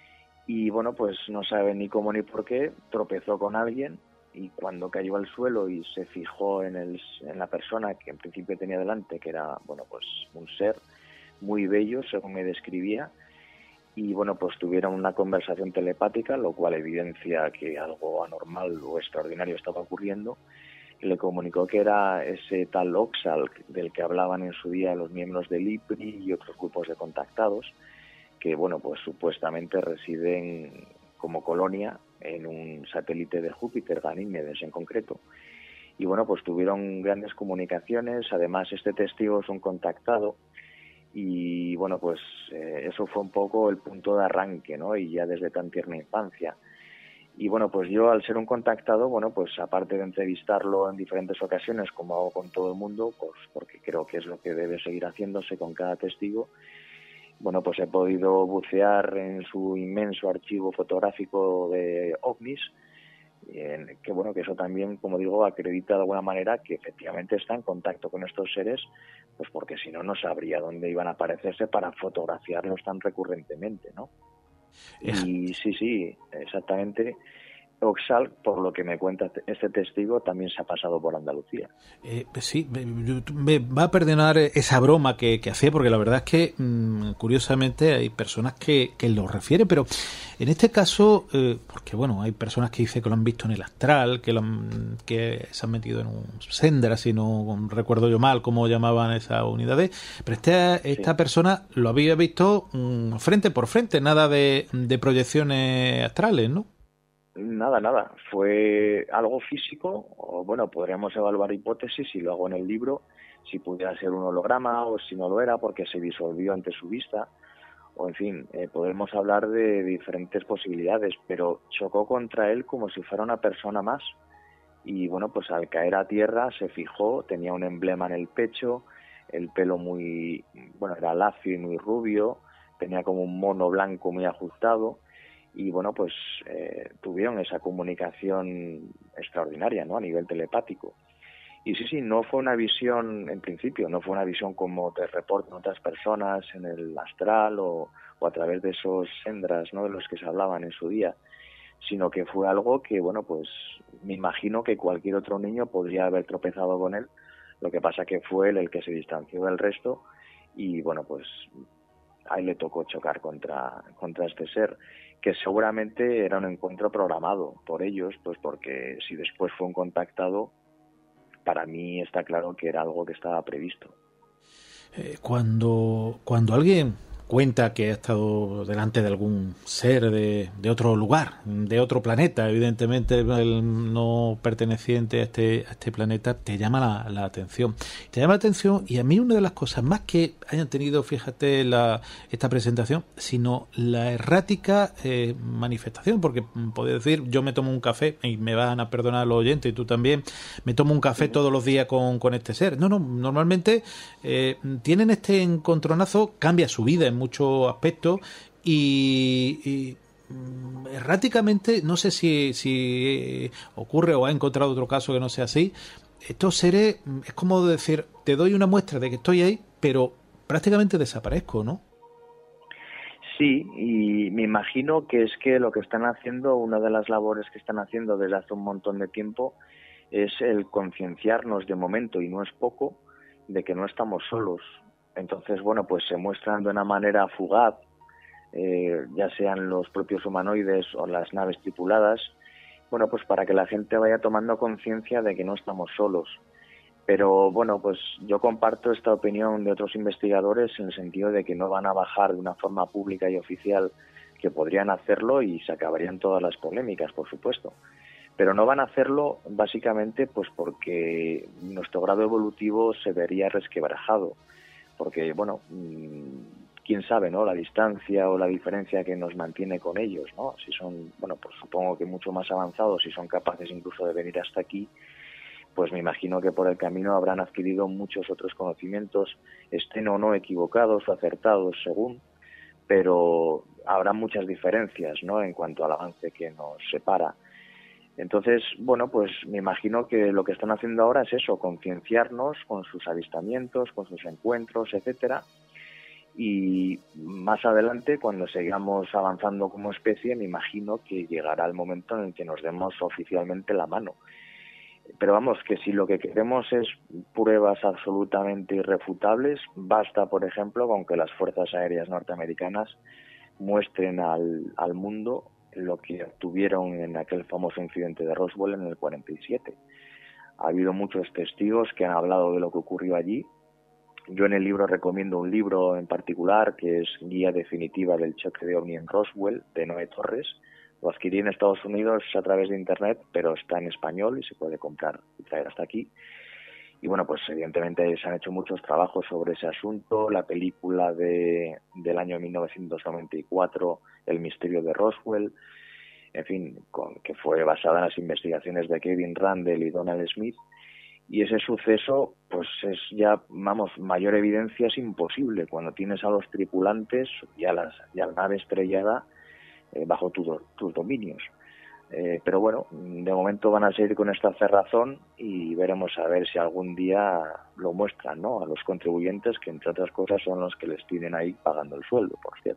Y bueno, pues no sabe ni cómo ni por qué, tropezó con alguien y cuando cayó al suelo y se fijó en, el, en la persona que en principio tenía delante, que era, bueno, pues un ser muy bello, según me describía, y bueno, pues tuvieron una conversación telepática, lo cual evidencia que algo anormal o extraordinario estaba ocurriendo. Le comunicó que era ese tal Oxalk del que hablaban en su día los miembros del I P R I y otros grupos de contactados, que bueno, pues supuestamente residen como colonia en un satélite de Júpiter, Ganímedes en concreto. Y bueno, pues tuvieron grandes comunicaciones, además este testigo es un contactado, y bueno, pues eh, eso fue un poco el punto de arranque, ¿no? Y ya desde tan tierna infancia. Y bueno, pues yo al ser un contactado, bueno, pues aparte de entrevistarlo en diferentes ocasiones, como hago con todo el mundo, pues porque creo que es lo que debe seguir haciéndose con cada testigo, bueno, pues he podido bucear en su inmenso archivo fotográfico de ovnis, en que bueno, que eso también, como digo, acredita de alguna manera que efectivamente está en contacto con estos seres, pues porque si no, no sabría dónde iban a aparecerse para fotografiarlos tan recurrentemente, ¿no? Y sí, sí, exactamente. Oxalk, por lo que me cuenta este testigo, también se ha pasado por Andalucía. Eh, pues sí, me, me va a perdonar esa broma que, que hacía, porque la verdad es que, mmm, curiosamente, hay personas que, que lo refieren, pero en este caso, eh, porque bueno, hay personas que dicen que lo han visto en el astral, que, lo han, que se han metido en un Sendra, si no recuerdo yo mal cómo llamaban esas unidades, pero esta, esta sí. persona lo había visto mmm, frente por frente, nada de, de proyecciones astrales, ¿no? Nada, nada. Fue algo físico, o bueno, podríamos evaluar hipótesis, si lo hago en el libro, si pudiera ser un holograma o si no lo era, porque se disolvió ante su vista, o en fin, eh, podemos hablar de diferentes posibilidades, pero chocó contra él como si fuera una persona más. Y bueno, pues al caer a tierra se fijó, tenía un emblema en el pecho, el pelo muy, bueno, era lacio y muy rubio, tenía como un mono blanco muy ajustado. Y bueno, pues eh, tuvieron esa comunicación extraordinaria, ¿no? A nivel telepático. Y sí, sí, no fue una visión, en principio, no fue una visión como te reportan otras personas en el astral o, o a través de esos sendras, ¿no? De los que se hablaban en su día, sino que fue algo que, bueno, pues me imagino que cualquier otro niño podría haber tropezado con él. Lo que pasa que fue él el que se distanció del resto y, bueno, pues ahí le tocó chocar contra, contra este ser, que seguramente era un encuentro programado por ellos, pues porque si después fue un contactado, para mí está claro que era algo que estaba previsto. Eh, cuando, cuando alguien cuenta que ha estado delante de algún ser de, de otro lugar, de otro planeta, evidentemente el no perteneciente a este, a este planeta, te llama la, la atención. Te llama la atención y a mí una de las cosas más que hayan tenido, fíjate, la, esta presentación, sino la errática eh, manifestación, porque podría decir, yo me tomo un café, y me van a perdonar los oyentes, y tú también, me tomo un café todos los días con, con este ser. No, no, normalmente eh, tienen este encontronazo, cambia su vida en muchos aspectos y, y erráticamente, no sé si, si ocurre o ha encontrado otro caso que no sea así, estos seres, es como decir, te doy una muestra de que estoy ahí, pero prácticamente desaparezco, ¿no? Sí, y me imagino que es que lo que están haciendo, una de las labores que están haciendo desde hace un montón de tiempo, es el concienciarnos de momento, y no es poco, de que no estamos solos. Entonces, bueno, pues se muestran de una manera fugaz, eh, ya sean los propios humanoides o las naves tripuladas, bueno, pues para que la gente vaya tomando conciencia de que no estamos solos. Pero bueno, pues yo comparto esta opinión de otros investigadores en el sentido de que no van a bajar de una forma pública y oficial, que podrían hacerlo y se acabarían todas las polémicas, por supuesto. Pero no van a hacerlo básicamente pues porque nuestro grado evolutivo se vería resquebrajado. Porque, bueno, quién sabe, ¿no? La distancia o la diferencia que nos mantiene con ellos, ¿no? Si son, bueno, pues supongo que mucho más avanzados, si son capaces incluso de venir hasta aquí, pues me imagino que por el camino habrán adquirido muchos otros conocimientos, estén o no equivocados o acertados según, pero habrá muchas diferencias, ¿no?, en cuanto al avance que nos separa. Entonces, bueno, pues me imagino que lo que están haciendo ahora es eso, concienciarnos con sus avistamientos, con sus encuentros, etcétera, y más adelante, cuando sigamos avanzando como especie, me imagino que llegará el momento en el que nos demos oficialmente la mano. Pero vamos, que si lo que queremos es pruebas absolutamente irrefutables, basta, por ejemplo, con que las Fuerzas Aéreas norteamericanas muestren al, al mundo lo que obtuvieron en aquel famoso incidente de Roswell en el cuarenta y siete. Ha habido muchos testigos que han hablado de lo que ocurrió allí. Yo en el libro recomiendo un libro en particular que es Guía Definitiva del Choque de OVNI en Roswell, de Noé Torres. Lo adquirí en Estados Unidos a través de Internet, pero está en español y se puede comprar y traer hasta aquí. Y bueno, pues evidentemente se han hecho muchos trabajos sobre ese asunto. La película de, del año mil novecientos noventa y cuatro, El misterio de Roswell, en fin, con, que fue basada en las investigaciones de Kevin Randle y Donald Smith. Y ese suceso, pues es ya, vamos, mayor evidencia es imposible cuando tienes a los tripulantes y a, las, y a la nave estrellada eh, bajo tu, tus dominios. Eh, pero bueno, de momento van a seguir con esta cerrazón y veremos a ver si algún día lo muestran, ¿no?, a los contribuyentes, que entre otras cosas son los que les tienen ahí pagando el sueldo, por cierto.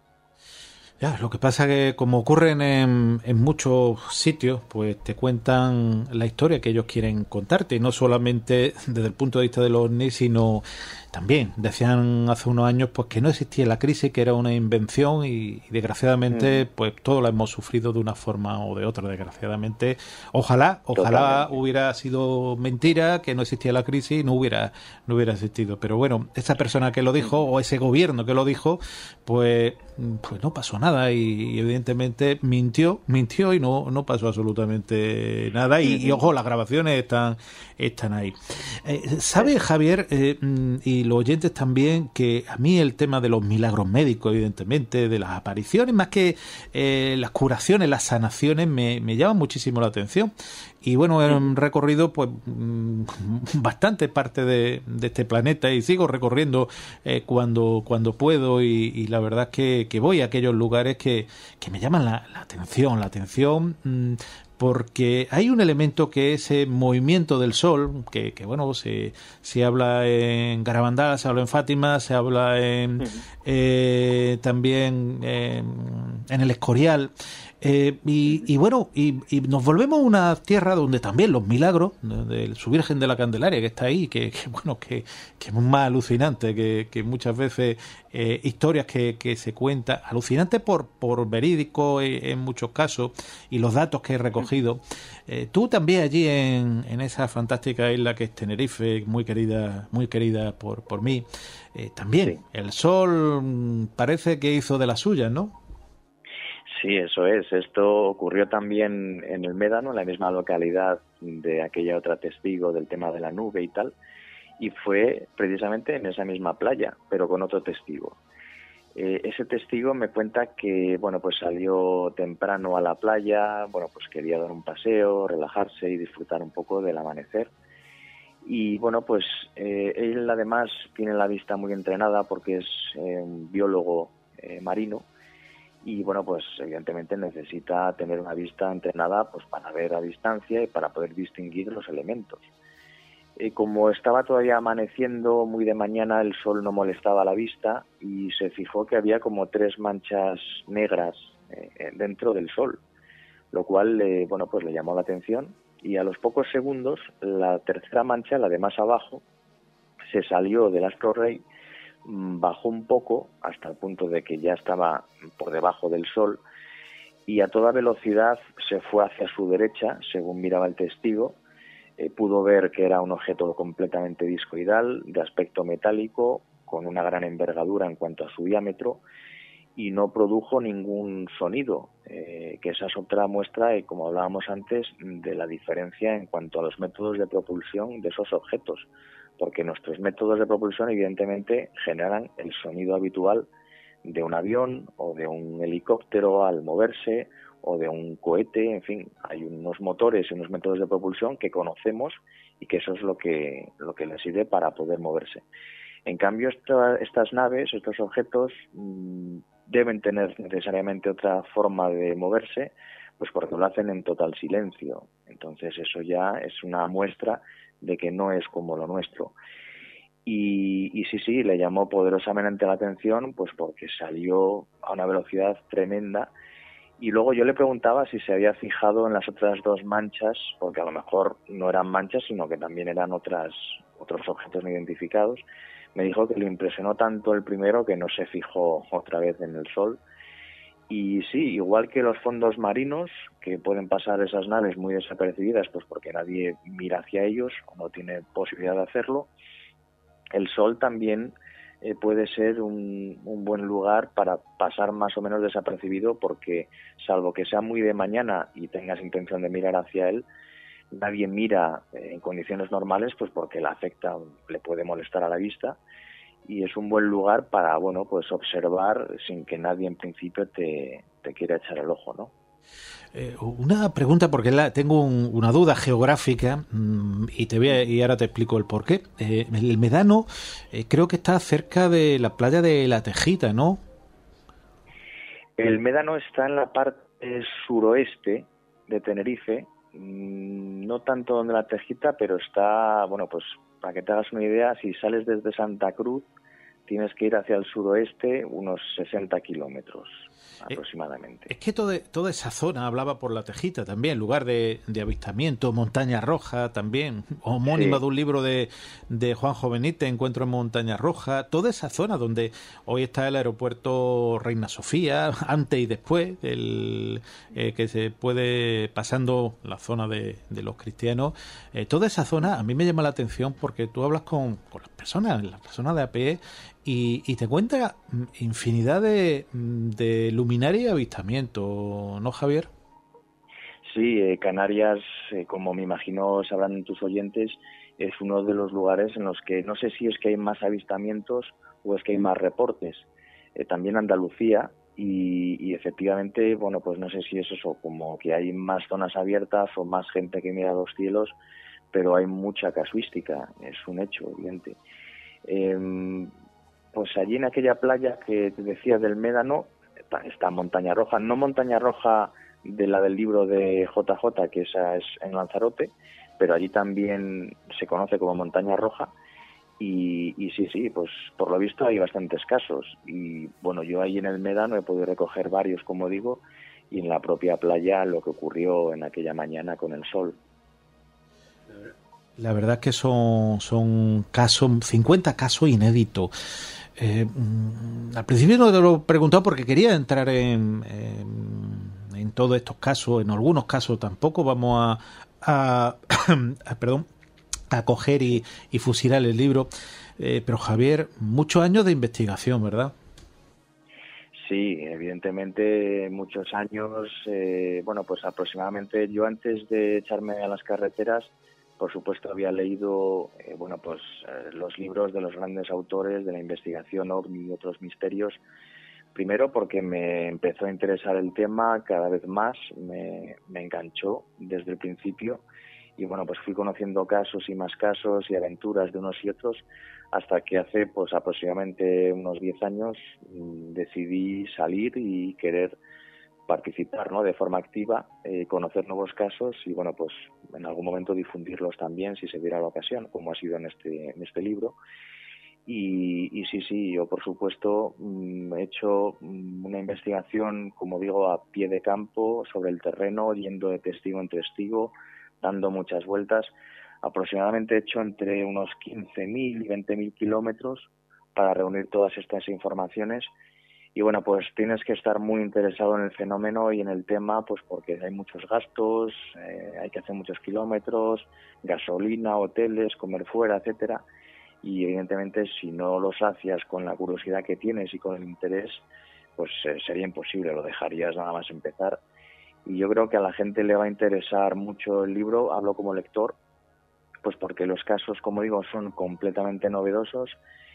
Ya, lo que pasa que como ocurren en, en muchos sitios, pues te cuentan la historia que ellos quieren contarte, y no solamente desde el punto de vista de los ovnis, sino también decían hace unos años pues que no existía la crisis, que era una invención, y, y desgraciadamente pues todos la hemos sufrido de una forma o de otra, desgraciadamente. Ojalá, ojalá Totalmente. hubiera sido mentira, que no existía la crisis y no hubiera, no hubiera existido. Pero bueno, esa persona que lo dijo, o ese gobierno que lo dijo, pues, pues no pasó nada, y, y evidentemente mintió, mintió y no, no pasó absolutamente nada. Y, y ojo, las grabaciones están, están ahí. Eh, ¿Sabe, Javier, eh, y los oyentes también, que a mí el tema de los milagros médicos, evidentemente, de las apariciones, más que eh, las curaciones, las sanaciones, me, me llaman muchísimo la atención? Y bueno, he recorrido pues bastante parte de, de este planeta, y sigo recorriendo eh, cuando cuando puedo, y, y la verdad es que, que voy a aquellos lugares que, que me llaman la, la atención, la atención mmm, porque hay un elemento que es el movimiento del sol, que, que bueno, se, se habla en Garabandal, se habla en Fátima, se habla en uh-huh. eh, también eh, en el Escorial. Eh, y, y bueno, y, y nos volvemos a una tierra donde también los milagros de, de su Virgen de la Candelaria, que está ahí, que, que bueno, que, que es más alucinante que, que muchas veces eh, historias que, que se cuentan, alucinante por, por verídico en, en muchos casos, y los datos que he recogido. Eh, tú también allí en, en esa fantástica isla que es Tenerife, muy querida, muy querida por, por mí, eh, también sí. El sol parece que hizo de las suyas, ¿no? Sí, eso es. Esto ocurrió también en el Médano, en la misma localidad de aquella otra testigo del tema de la nube y tal, y fue precisamente en esa misma playa, pero con otro testigo. Eh, ese testigo me cuenta que, bueno, pues salió temprano a la playa, bueno, pues quería dar un paseo, relajarse y disfrutar un poco del amanecer. Y bueno, pues eh, él además tiene la vista muy entrenada porque es eh, un biólogo eh, marino. Y bueno, pues evidentemente necesita tener una vista entrenada pues para ver a distancia y para poder distinguir los elementos. Eh, como estaba todavía amaneciendo muy de mañana, el sol no molestaba la vista y se fijó que había como tres manchas negras eh, dentro del sol, lo cual eh, bueno, pues le llamó la atención, y a los pocos segundos la tercera mancha, la de más abajo, se salió del astro rey, bajó un poco hasta el punto de que ya estaba por debajo del sol y a toda velocidad se fue hacia su derecha, según miraba el testigo. Eh, pudo ver que era un objeto completamente discoidal, de aspecto metálico, con una gran envergadura en cuanto a su diámetro, y no produjo ningún sonido, eh, que esa es otra muestra, eh, como hablábamos antes, de la diferencia en cuanto a los métodos de propulsión de esos objetos, porque nuestros métodos de propulsión evidentemente generan el sonido habitual de un avión o de un helicóptero al moverse, o de un cohete, en fin, hay unos motores y unos métodos de propulsión que conocemos y que eso es lo que, lo que les sirve para poder moverse. En cambio, esta, estas naves, estos objetos, mmm, deben tener necesariamente otra forma de moverse, pues porque lo hacen en total silencio. Entonces eso ya es una muestra de que no es como lo nuestro. Y, y sí, sí, le llamó poderosamente la atención, pues porque salió a una velocidad tremenda. Y luego yo le preguntaba si se había fijado en las otras dos manchas, porque a lo mejor no eran manchas, sino que también eran otras, otros objetos no identificados. Me dijo que le impresionó tanto el primero que no se fijó otra vez en el sol. Y sí, igual que los fondos marinos, que pueden pasar esas naves muy desapercibidas, pues porque nadie mira hacia ellos o no tiene posibilidad de hacerlo, el sol también eh, puede ser un, un buen lugar para pasar más o menos desapercibido, porque salvo que sea muy de mañana y tengas intención de mirar hacia él, nadie mira eh, en condiciones normales, pues porque le afecta, le puede molestar a la vista, y es un buen lugar para, bueno, pues observar sin que nadie en principio te, te quiera echar el ojo, ¿no? Eh, una pregunta, porque la, tengo un, una duda geográfica mmm, y te voy a, y ahora te explico el porqué. Eh, el Médano eh, creo que está cerca de la playa de La Tejita, ¿no? El Médano está en la parte suroeste de Tenerife, no tanto donde La Tejita, pero está, bueno, pues para que te hagas una idea, si sales desde Santa Cruz, tienes que ir hacia el suroeste unos sesenta kilómetros aproximadamente. Es que toda, toda esa zona, hablaba por La Tejita también, lugar de, de avistamiento, Montaña Roja también, homónima sí. de un libro de, de Juanjo Benítez, Encuentro en Montaña Roja, toda esa zona donde hoy está el aeropuerto Reina Sofía, antes y después, el, eh, que se puede, pasando la zona de, de los cristianos, eh, toda esa zona a mí me llama la atención porque tú hablas con, con las personas, las personas de a pie, Y, y te cuenta infinidad de, de luminaria y avistamiento, ¿no, Javier? Sí, eh, Canarias, eh, como me imagino sabrán tus oyentes, es uno de los lugares en los que no sé si es que hay más avistamientos o es que hay más reportes. Eh, también Andalucía y, y efectivamente, bueno, pues no sé si es eso, como que hay más zonas abiertas o más gente que mira los cielos, pero hay mucha casuística, es un hecho evidente. Eh, Pues allí en aquella playa que te decía del Médano está, está Montaña Roja, no Montaña Roja de la del libro de J J, que esa es en Lanzarote, pero allí también se conoce como Montaña Roja y, y sí, sí, pues por lo visto hay bastantes casos y bueno, yo ahí en el Médano he podido recoger varios, como digo, y en la propia playa lo que ocurrió en aquella mañana con el sol. La verdad es que son, son casos, cincuenta casos inéditos. Eh, al principio no te lo he preguntado porque quería entrar en, en, en todos estos casos. En algunos casos tampoco vamos a, a, a perdón, a coger y, y fusilar el libro. Eh, pero Javier, muchos años de investigación, ¿verdad? Sí, evidentemente muchos años. Eh, bueno, pues aproximadamente yo antes de echarme a las carreteras, por supuesto, había leído eh, bueno, pues eh, los libros de los grandes autores de la investigación ovni y otros misterios. Primero porque me empezó a interesar el tema cada vez más, me, me enganchó desde el principio y bueno, pues fui conociendo casos y más casos y aventuras de unos y otros hasta que hace pues aproximadamente unos diez años mmm, decidí salir y querer participar, ¿no?, de forma activa, eh, conocer nuevos casos y, bueno, pues en algún momento difundirlos también si se diera la ocasión, como ha sido en este, en este libro. Y, y sí, sí, yo por supuesto he hecho una investigación, como digo, a pie de campo, sobre el terreno, yendo de testigo en testigo, dando muchas vueltas. Aproximadamente he hecho entre unos quince mil y veinte mil kilómetros para reunir todas estas informaciones. Y bueno, pues tienes que estar muy interesado en el fenómeno y en el tema, pues porque hay muchos gastos, eh, hay que hacer muchos kilómetros, gasolina, hoteles, comer fuera, etcétera. Y evidentemente si no lo sacias con la curiosidad que tienes y con el interés, pues eh, sería imposible, lo dejarías nada más empezar. Y yo creo que a la gente le va a interesar mucho el libro, hablo como lector, pues porque los casos, como digo, son completamente novedosos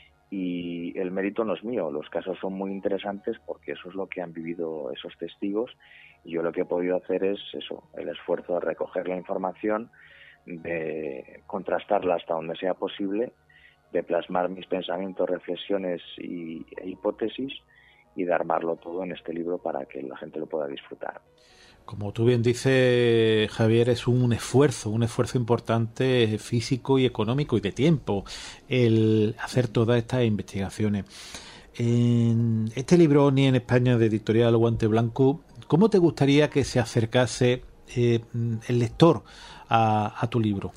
y el mérito no es mío, los casos son muy interesantes porque eso es lo que han vivido esos testigos y yo lo que he podido hacer es eso, el esfuerzo de recoger la información, de contrastarla hasta donde sea posible, de plasmar mis pensamientos, reflexiones y, e hipótesis y de armarlo todo en este libro para que la gente lo pueda disfrutar. Como tú bien dices, Javier, es un esfuerzo, un esfuerzo importante físico y económico y de tiempo el hacer todas estas investigaciones. En este libro, OVNI en España, de Editorial Guante Blanco, ¿cómo te gustaría que se acercase eh, el lector a, a tu libro?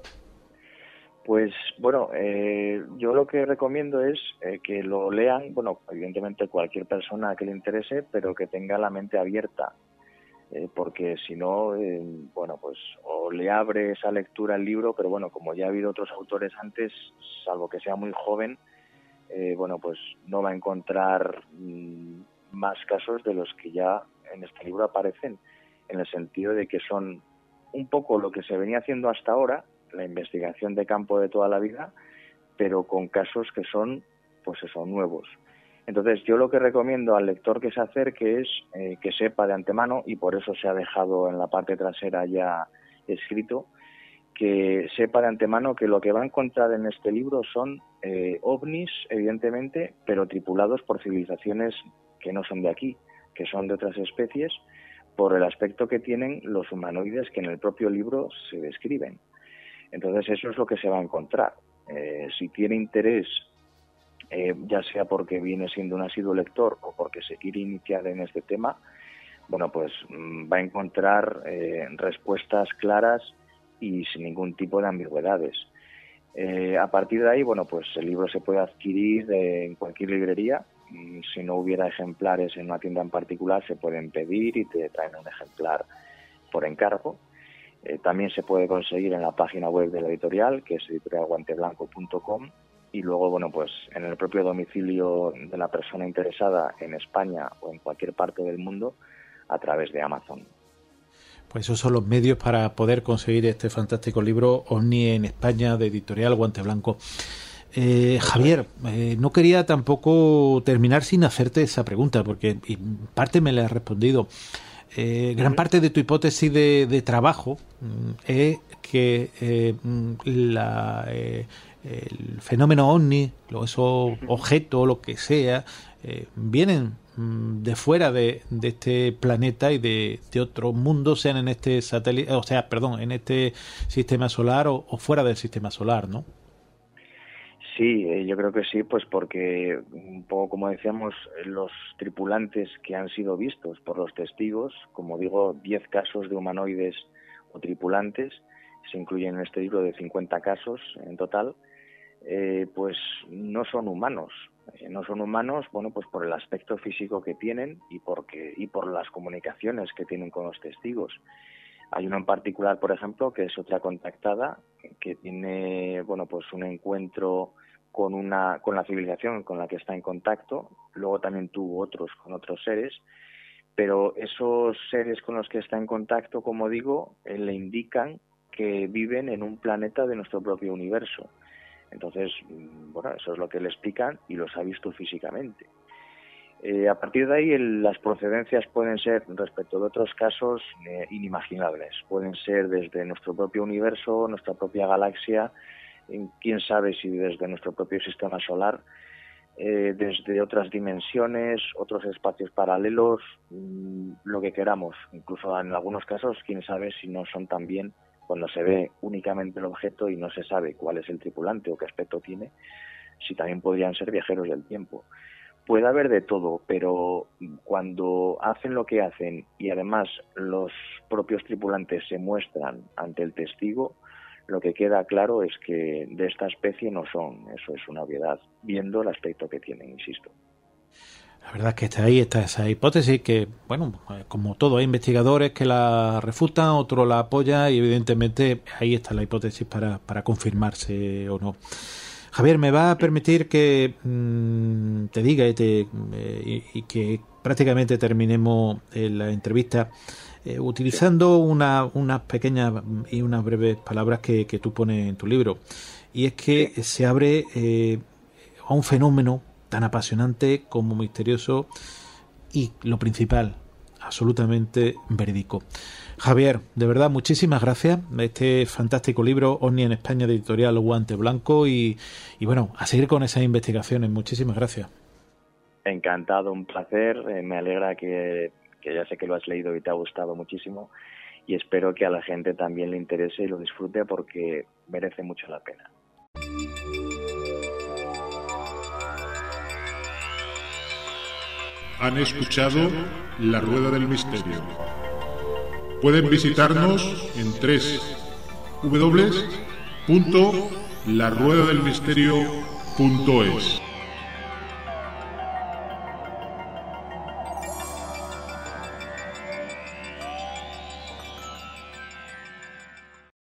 Pues bueno, eh, yo lo que recomiendo es eh, que lo lean, bueno, evidentemente cualquier persona que le interese, pero que tenga la mente abierta, eh, porque si no, eh, bueno, pues o le abre esa lectura al libro, pero bueno, como ya ha habido otros autores antes, salvo que sea muy joven, eh, bueno, pues no va a encontrar mmm, más casos de los que ya en este libro aparecen, en el sentido de que son un poco lo que se venía haciendo hasta ahora, la investigación de campo de toda la vida, pero con casos que son, pues eso, nuevos. Entonces, yo lo que recomiendo al lector que se acerque es eh, que sepa de antemano, y por eso se ha dejado en la parte trasera ya escrito, que sepa de antemano que lo que va a encontrar en este libro son eh, ovnis, evidentemente, pero tripulados por civilizaciones que no son de aquí, que son de otras especies, por el aspecto que tienen los humanoides que en el propio libro se describen. Entonces eso es lo que se va a encontrar. Eh, si tiene interés, eh, ya sea porque viene siendo un asiduo lector o porque se quiere iniciar en este tema, bueno, pues mmm, va a encontrar eh, respuestas claras y sin ningún tipo de ambigüedades. Eh, a partir de ahí, bueno, pues el libro se puede adquirir eh, en cualquier librería. Si no hubiera ejemplares en una tienda en particular, se pueden pedir y te traen un ejemplar por encargo. Eh, también se puede conseguir en la página web de la editorial, que es editorial guante blanco punto com, y luego, bueno, pues en el propio domicilio de la persona interesada en España o en cualquier parte del mundo a través de Amazon. Pues esos son los medios para poder conseguir este fantástico libro OVNI en España, de Editorial Guante Blanco. Eh, Javier, eh, no quería tampoco terminar sin hacerte esa pregunta, porque en parte me la has respondido. Eh, gran parte de tu hipótesis de, de trabajo mm, es que eh, la, eh, el fenómeno ovni, esos objetos, lo que sea, eh, vienen mm, de fuera de, de este planeta y de, de otros mundos, sean en este satélite, o sea, perdón, en este sistema solar o, o fuera del sistema solar, ¿no? Sí, eh, yo creo que sí, pues porque un poco como decíamos, los tripulantes que han sido vistos por los testigos, como digo, diez casos de humanoides o tripulantes, se incluyen en este libro de cincuenta casos en total, eh, pues no son humanos. Eh, no son humanos, bueno, pues por el aspecto físico que tienen y porque y por las comunicaciones que tienen con los testigos. Hay uno en particular, por ejemplo, que es otra contactada, que tiene, bueno, pues un encuentro con una con la civilización con la que está en contacto. Luego también tuvo otros con otros seres, pero esos seres con los que está en contacto, como digo, eh, le indican que viven en un planeta de nuestro propio universo. Entonces, bueno, eso es lo que le explican y los ha visto físicamente. Eh, a partir de ahí, el, las procedencias pueden ser, respecto de otros casos, eh, inimaginables. Pueden ser desde nuestro propio universo, nuestra propia galaxia, quién sabe si desde nuestro propio sistema solar, eh, desde otras dimensiones, otros espacios paralelos, mmm, lo que queramos. Incluso en algunos casos, quién sabe si no son también, cuando se ve únicamente el objeto y no se sabe cuál es el tripulante o qué aspecto tiene, si también podrían ser viajeros del tiempo. Puede haber de todo, pero cuando hacen lo que hacen y además los propios tripulantes se muestran ante el testigo, lo que queda claro es que de esta especie no son. Eso es una obviedad, viendo el aspecto que tienen, insisto. La verdad es que está ahí, está esa hipótesis que, bueno, como todo, hay investigadores que la refutan, otro la apoya y evidentemente ahí está la hipótesis para, para confirmarse o no. Javier, me va a permitir que mmm, te diga y, te, eh, y, y que prácticamente terminemos eh, la entrevista eh, utilizando una, unas pequeñas y unas breves palabras que, que tú pones en tu libro. Y es que se abre eh, a un fenómeno tan apasionante como misterioso y, lo principal, absolutamente verídico. Javier, de verdad, muchísimas gracias. Este fantástico libro, OVNI en España, de editorial Guante Blanco, y, y bueno, a seguir con esas investigaciones. Muchísimas gracias. Encantado, un placer. Eh, me alegra que, que ya sé que lo has leído y te ha gustado muchísimo, y espero que a la gente también le interese y lo disfrute porque merece mucho la pena. Han escuchado La Rueda del Misterio. Pueden visitarnos en doble u doble u doble u punto la rueda del misterio punto es.